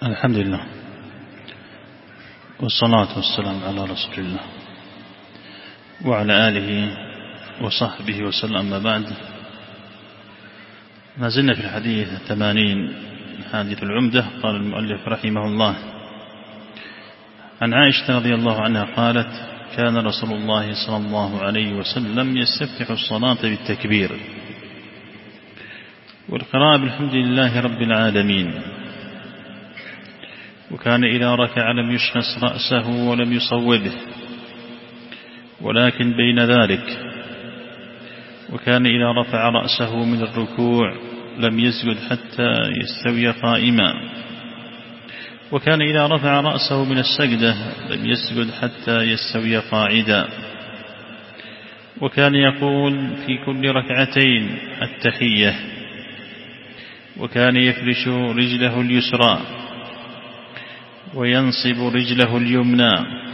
الحمد لله والصلاة والسلام على رسول الله وعلى آله وصحبه وسلم. أما بعد، ما زلنا في الحديث 80 حديث العمدة. قال المؤلف رحمه الله: عن عائشة رضي الله عنها قالت: كان رسول الله صلى الله عليه وسلم يستفتح الصلاة بالتكبير والقراءة بالحمد لله رب العالمين، وكان إذا ركع لم يشخص رأسه ولم يصوبه ولكن بين ذلك، وكان إذا رفع رأسه من الركوع لم يسجد حتى يستوي قائما، وكان إذا رفع رأسه من السجدة لم يسجد حتى يستوي قاعدا، وكان يقول في كل ركعتين التحية، وكان يفرش رجله اليسرى وينصب رجله اليمنى،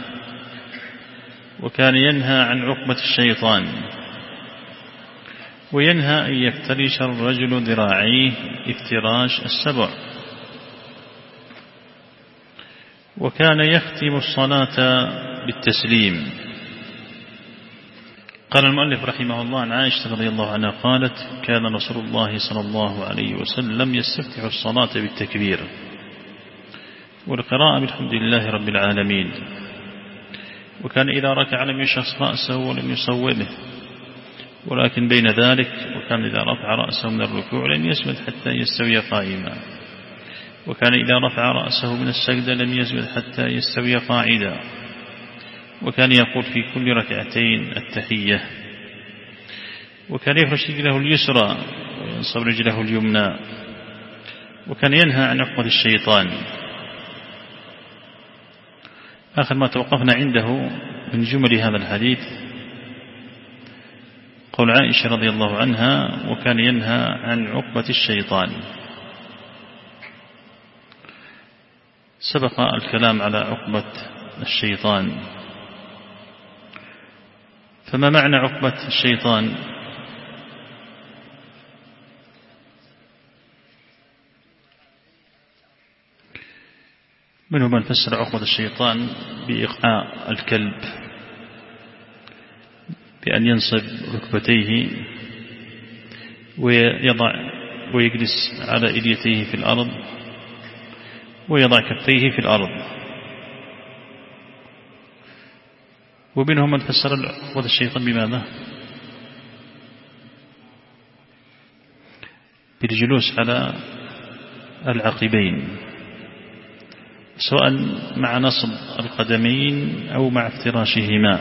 وكان ينهى عن عقبة الشيطان، وينهى أن يفترش الرجل ذراعيه افتراش السبع، وكان يختم الصلاة بالتسليم. قال المؤلف رحمه الله: عن عائشة رضي الله عنها قالت: كان رسول الله صلى الله عليه وسلم يستفتح الصلاة بالتكبير والقراءة بالحمد لله رب العالمين، وكان إذا ركع لم يشخص رأسه ولم يصوبه ولكن بين ذلك، وكان إذا رفع رأسه من الركوع لم يسجد حتى يستوي قائما، وكان إذا رفع رأسه من السجدة لم يسجد حتى يستوي قاعدا، وكان يقول في كل ركعتين التحية، وكان يفرش رجله اليسرى وينصب رجله اليمنى، وكان ينهى عن عقبة الشيطان. آخر ما توقفنا عنده من جمل هذا الحديث قول عائشة رضي الله عنها: وكان ينهى عن عقبة الشيطان. سبق الكلام على عقبة الشيطان، فما معنى عقبة الشيطان؟ منهم من فسر عقبة الشيطان بإيقاع الكلب، بأن ينصب ركبتيه ويجلس على إليتيه في الأرض ويضع كفيه في الأرض. ومنهم من فسر عقبة الشيطان بماذا؟ بالجلوس على العقبين، سواء مع نصب القدمين أو مع افتراشهما.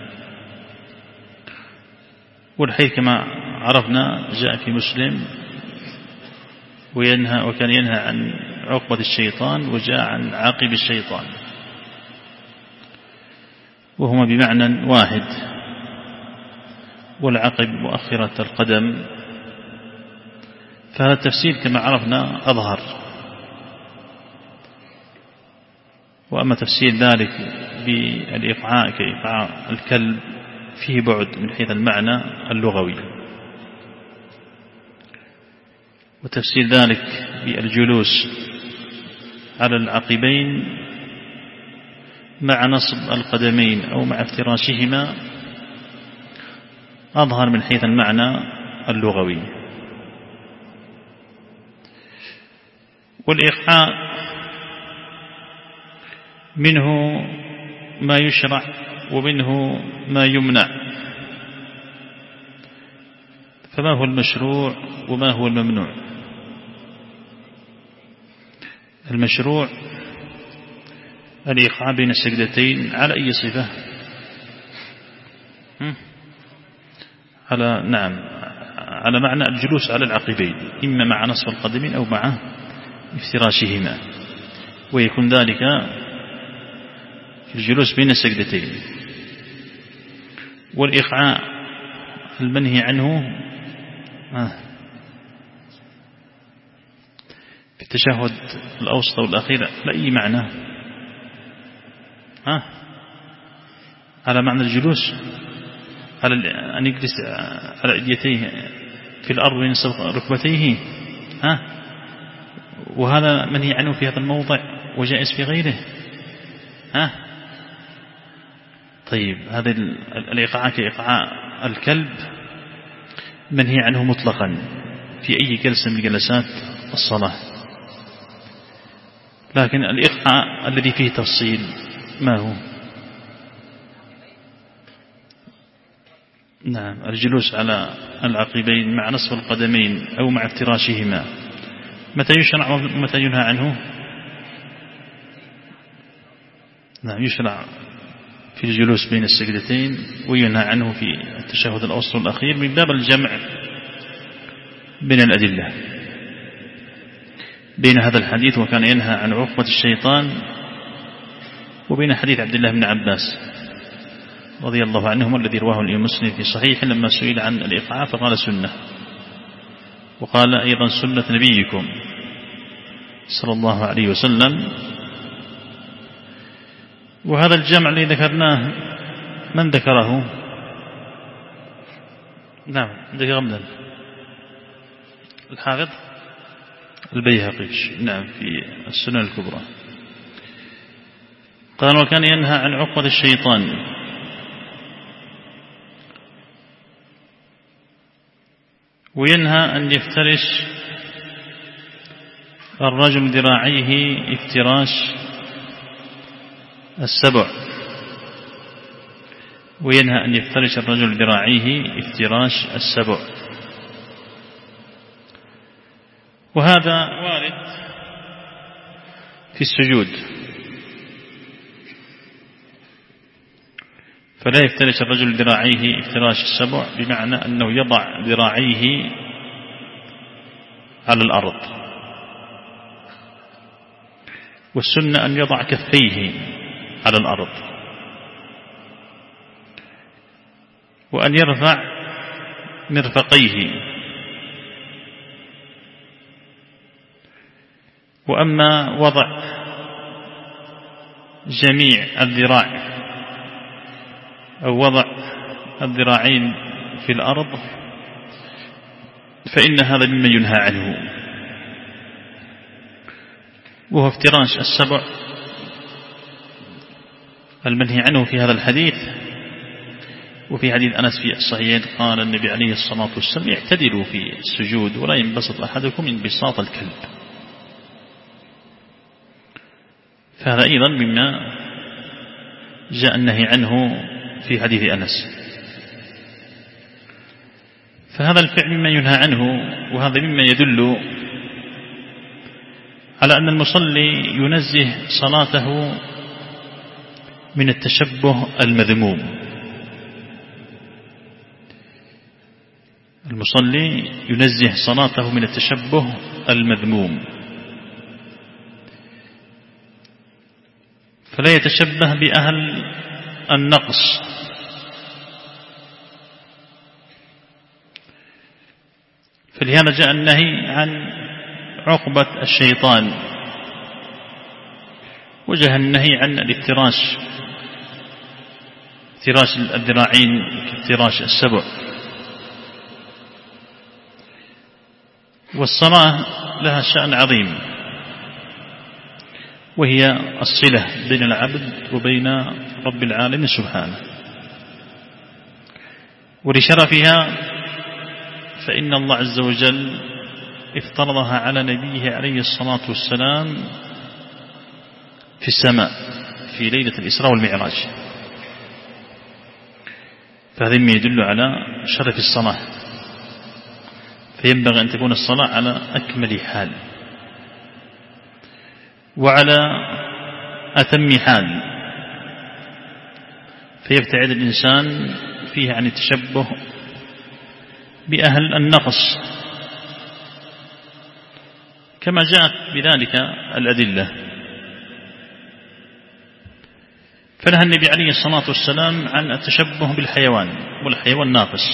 والحديث كما عرفنا جاء في مسلم وكان ينهى عن عقبة الشيطان، وجاء عن عاقب الشيطان، وهما بمعنى واحد. والعقب مؤخرة القدم، فهذا التفسير كما عرفنا أظهر. وأما تفسير ذلك بالإيقاع كإيقاع الكلب فيه بعد من حيث المعنى اللغوي، وتفسير ذلك بالجلوس على العقبين مع نصب القدمين أو مع افتراشهما أظهر من حيث المعنى اللغوي. والإيقاع منه ما يشرع ومنه ما يمنع، فما هو المشروع وما هو الممنوع؟ المشروع الإيقاع بين السجدتين على أي صفة؟ على معنى الجلوس على العقبين، إما مع نصب القدمين أو مع افتراشهما، ويكون ذلك في الجلوس بين السجدتين. والإيقاع المنهي عنه في التشهد الأوسط والأخير لا أي معنى، على معنى الجلوس على أن يجلس على يديه في الأرض وينصب ركبتيه، وهذا منهي عنه في هذا الموضع وجائز في غيره. طيب هذا الإيقاع كإيقاع الكلب منهي عنه مطلقا في أي جلسة من جلسات الصلاة، لكن الإيقاع الذي فيه تفصيل ما هو؟ نعم، الجلوس على العقبين مع نصف القدمين أو مع افتراشهما، متى يشرع ومتى ينهى عنه؟ نعم، يشرع في الجلوس بين السجدتين وينهى عنه في التشهد الأوسط والأخير من باب الجمع بين الأدلة، بين هذا الحديث وكان ينهى عن عقبة الشيطان وبين حديث عبد الله بن عباس رضي الله عنهما الذي رواه الإمام مسلم في صحيح لما سئل عن الإيقاع فقال سنة، وقال أيضا سنة نبيكم صلى الله عليه وسلم. وهذا الجمع الذي ذكرناه من ذكره؟ نعم، ذكرنا الحافظ البيهقي نعم في السنن الكبرى، قال وكان ينهى عن عقبة الشيطان، وينهى أن يفترش الرجل ذراعيه افتراش السبع، وينهى أن يفترش الرجل ذراعيه افتراش السبع. وهذا وارد في السجود، فلا يفترش الرجل ذراعيه افتراش السبع بمعنى أنه يضع ذراعيه على الأرض، والسنة أن يضع كفيه على الأرض، وأن يرفع مرفقيه. وأما وضع جميع الذراع أو وضع الذراعين في الأرض فإن هذا مما ينهى عنه، وهو افتراش السبع المنهي عنه في هذا الحديث. وفي حديث أنس في الصحيحين قال النبي عليه الصلاة والسلام اعتدلوا في السجود ولا ينبسط أحدكم انبساط الكلب، فهذا أيضا مما جاء النهي عنه في حديث أنس. فهذا الفعل مما ينهى عنه، وهذا مما يدل على أن المصلي ينزه صلاته من التشبه المذموم. المصلي ينزه صلاته من التشبه المذموم، فلا يتشبه بأهل النقص، فلهذا جاء النهي عن عقبة الشيطان، وجه النهي عن الافتراش، افتراش الذراعين كافتراش السبع. والصلاة لها شأن عظيم، وهي الصلة بين العبد وبين رب العالمين سبحانه، ولشرفها فإن الله عز وجل افترضها على نبيه عليه الصلاة والسلام في السماء في ليلة الإسراء والمعراج، فهذا ما يدل على شرف الصلاة، فينبغي أن تكون الصلاة على أكمل حال وعلى أتم حال، فيبتعد الإنسان فيه عن التشبه بأهل النقص كما جاءت بذلك الأدلة. فنهى النبي عليه الصلاة والسلام عن التشبه بالحيوان، والحيوان ناقص،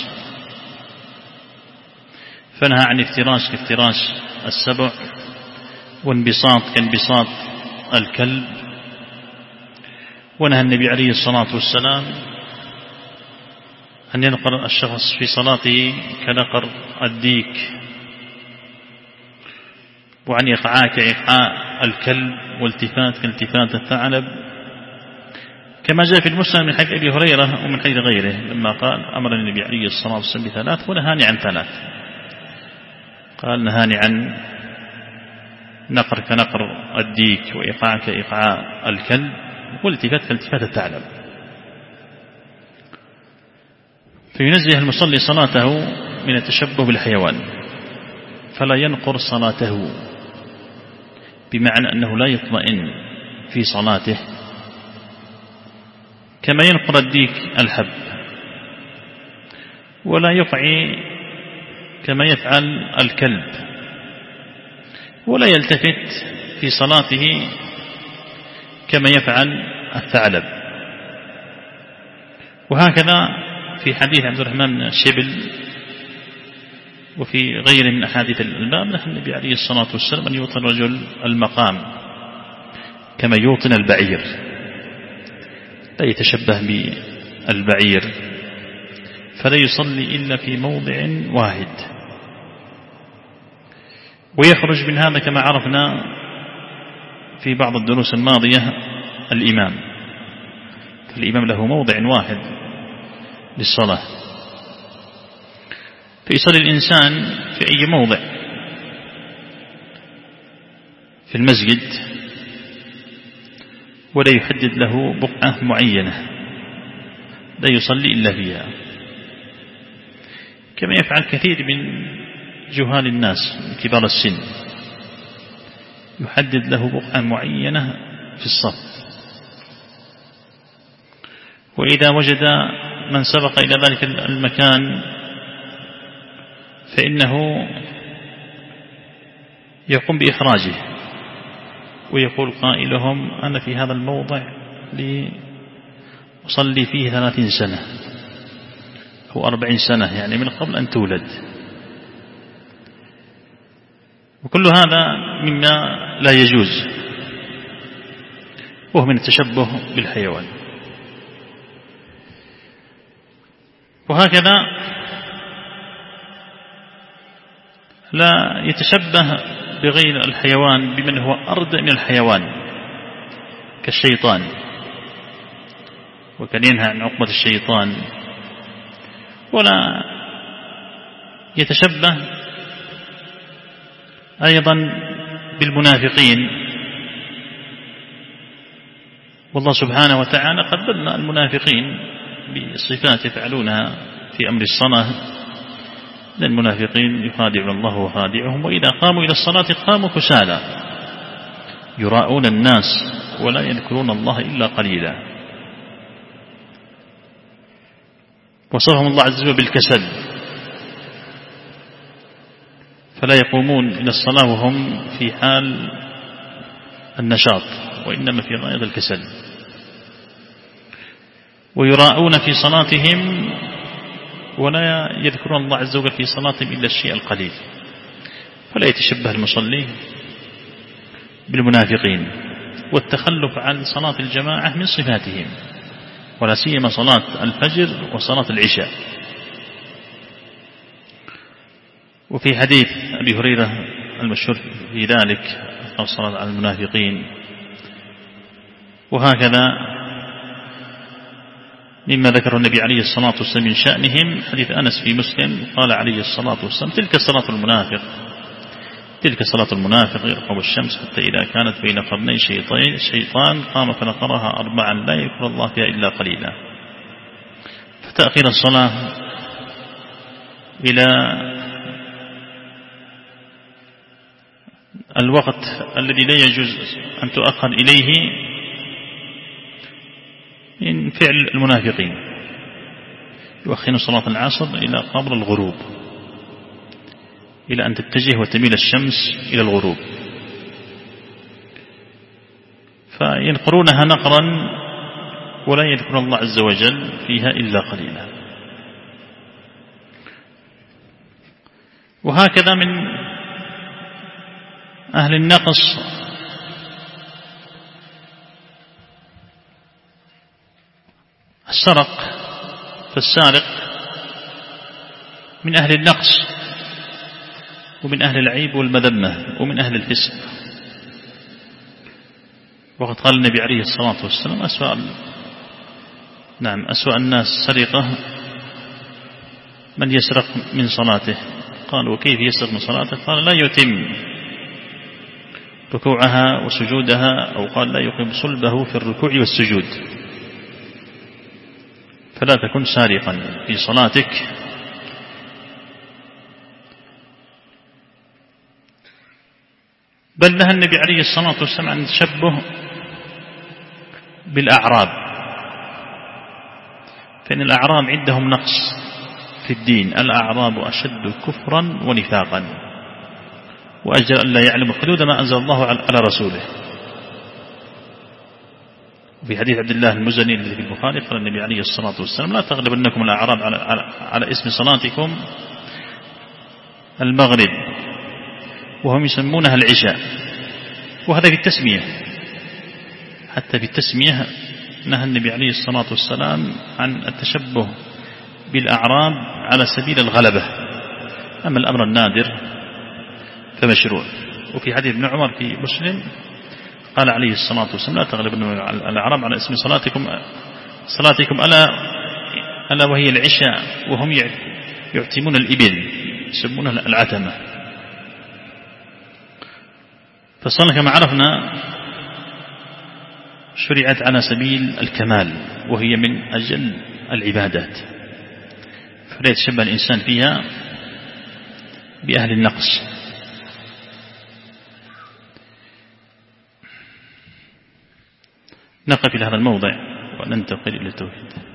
فنهى عن افتراش كافتراش السبع، وانبساط كانبساط الكلب. ونهى النبي عليه الصلاة والسلام أن ينقر الشخص في صلاته كنقر الديك. وعن إيقاع كإيقاع الكلب والتفات كالتفات الثعلب، كما جاء في المسلم من حديث أبي هريرة ومن حديث غيره لما قال أمر النبي عليه الصلاة والسلام بثلاث ونهاني عن ثلاث. قال نهاني عن نقر كنقر الديك وإيقاع كإيقاع الكلب والتفات كالتفات الثعلب. فينزه المصلي صلاته من التشبه بالحيوان فلا ينقر صلاته، بمعنى أنه لا يطمئن في صلاته كما ينقر الديك الحب، ولا يقعي كما يفعل الكلب، ولا يلتفت في صلاته كما يفعل الثعلب. وهكذا في حديث عبد الرحمن بن الشبل وفي غيره من أحاديث الباب نهى النبي عليه الصلاة والسلام أن يوطن الرجل المقام كما يوطن البعير، لا يتشبه بالبعير، فلا يصلي إلا في موضع واحد. ويخرج من هذا كما عرفنا في بعض الدروس الماضية الإمام، فالإمام له موضع واحد للصلاة، فيصلي الإنسان في أي موضع في المسجد ولا يحدد له بقعة معينة لا يصلي إلا فيها، كما يفعل كثير من جهال الناس من كبار السن، يحدد له بقعة معينة في الصف، وإذا وجد من سبق إلى ذلك المكان فإنه يقوم بإخراجه ويقول قائلهم أنا في هذا الموضع لأصلي فيه 30 سنة أو 40 سنة، يعني من قبل أن تولد. وكل هذا مما لا يجوز، وهو من التشبه بالحيوان. وهكذا لا يتشبه بغير الحيوان بمن هو أردأ من الحيوان كالشيطان، وكان ينهى عن عقبة الشيطان. ولا يتشبه أيضا بالمنافقين، والله سبحانه وتعالى قبلنا المنافقين بصفات يفعلونها في أمر الصلاة، لأن المنافقين يخادعون الله وخادعهم، وإذا قاموا إلى الصلاة قاموا كسالى يراءون الناس ولا يذكرون الله إلا قليلا. وصفهم الله عز وجل بالكسل، فلا يقومون إلى الصلاة وهم في حال النشاط، وإنما في غاية الكسل. ويراءون في صلاتهم ولا يذكرون الله عز وجل في صلاتهم إلا الشيء القليل، فلا يتشبه المصلي بالمنافقين. والتخلف عن صلاة الجماعة من صفاتهم، ولا سيما صلاة الفجر وصلاة العشاء. وفي حديث أبي هريرة المشهور في ذلك الصلاة على المنافقين. وهكذا مما ذكر النبي عليه الصلاة والسلام من شأنهم حديث أنس في مسلم قال عليه الصلاة والسلام تلك صلاة المنافق، تلك صلاة المنافق يرقب الشمس حتى إذا كانت بين قرني شيطان قام فنقرها 4 لا يذكر الله فيها إلا قليلا. فتأخير الصلاة إلى الوقت الذي لا يجوز أن تؤخر إليه من فعل المنافقين، يؤخرون صلاة العصر إلى قبل الغروب، إلى أن تتجه وتميل الشمس إلى الغروب، فينقرونها نقرا ولا يذكر الله عز وجل فيها إلا قليلا. وهكذا من أهل النقص السرق، فالسارق من أهل النقص ومن أهل العيب والمذمة ومن أهل الفسق. وقد قال النبي عليه الصلاة والسلام أسوأ الناس سرقة من يسرق من صلاته. قال وكيف يسرق من صلاته؟ قال لا يتم ركوعها وسجودها، أو قال لا يقيم صلبه في الركوع والسجود. فلا تكن سارقا في صلاتك. بل نهى النبي عليه الصلاة والسلام عن التشبه بالأعراب، فإن الأعراب عندهم نقص في الدين. الأعراب أشد كفرا ونفاقا وأجل أن لا يعلم حدود ما أنزل الله على رسوله. وفي حديث عبد الله المزني الذي في البخاري قال النبي عليه الصلاة والسلام لا تغلبنكم الأعراب على اسم صلاتكم المغرب وهم يسمونها العشاء. وهذا في التسمية، حتى في التسمية نهى النبي عليه الصلاة والسلام عن التشبه بالأعراب على سبيل الغلبة. أما الأمر النادر فمشروع. وفي حديث ابن عمر في مسلم قال عليه الصلاة والسلام لا تغلبن الأعراب على اسم صلاتكم ألا وهي العشاء وهم يعتمون الإبل يسمونها العتمة. فالصلاة كما عرفنا شرعت على سبيل الكمال، وهي من أجل العبادات، فلا يتشبه الإنسان فيها بأهل النقص. نقف إلى هذا الموضع وننتقل إلى التوحيد.